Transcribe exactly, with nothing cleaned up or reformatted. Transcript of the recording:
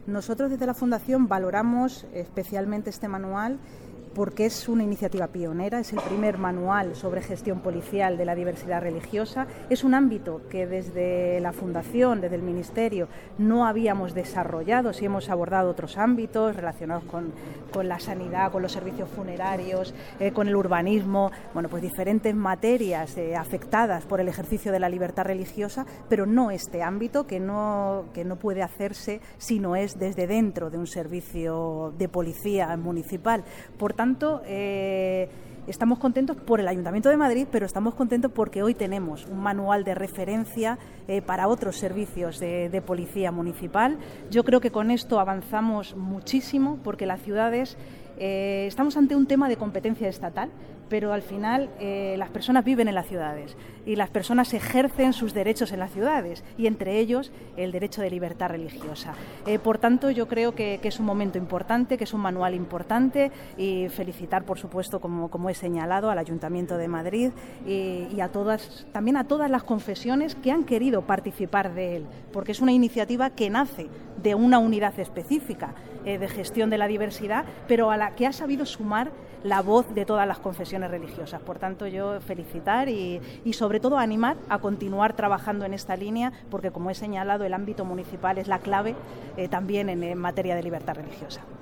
Nosotros desde la Fundación valoramos especialmente este manual porque es una iniciativa pionera, es el primer manual sobre gestión policial de la diversidad religiosa. Es un ámbito que desde la Fundación, desde el Ministerio, no habíamos desarrollado, sí hemos abordado otros ámbitos relacionados con, con la sanidad, con los servicios funerarios, eh, con el urbanismo, bueno, pues diferentes materias eh, afectadas por el ejercicio de la libertad religiosa, pero no este ámbito que no, que no puede hacerse si no es desde dentro de un servicio de policía municipal. Por tanto, eh, estamos contentos por el Ayuntamiento de Madrid, pero estamos contentos porque hoy tenemos un manual de referencia eh, para otros servicios de, de policía municipal. Yo creo que con esto avanzamos muchísimo porque las ciudades eh, estamos ante un tema de competencia estatal, pero al final eh, las personas viven en las ciudades y las personas ejercen sus derechos en las ciudades y entre ellos el derecho de libertad religiosa. Eh, por tanto, yo creo que, que es un momento importante, que es un manual importante y felicitar, por supuesto, como, como he señalado, al Ayuntamiento de Madrid y, y a todas, también a todas las confesiones que han querido participar de él, porque es una iniciativa que nace de una unidad específica eh, de gestión de la diversidad, pero a la que ha sabido sumar la voz de todas las confesiones religiosas. Por tanto, yo felicitar y, y sobre todo animar a continuar trabajando en esta línea, porque como he señalado, el ámbito municipal es la clave eh, también en, en materia de libertad religiosa.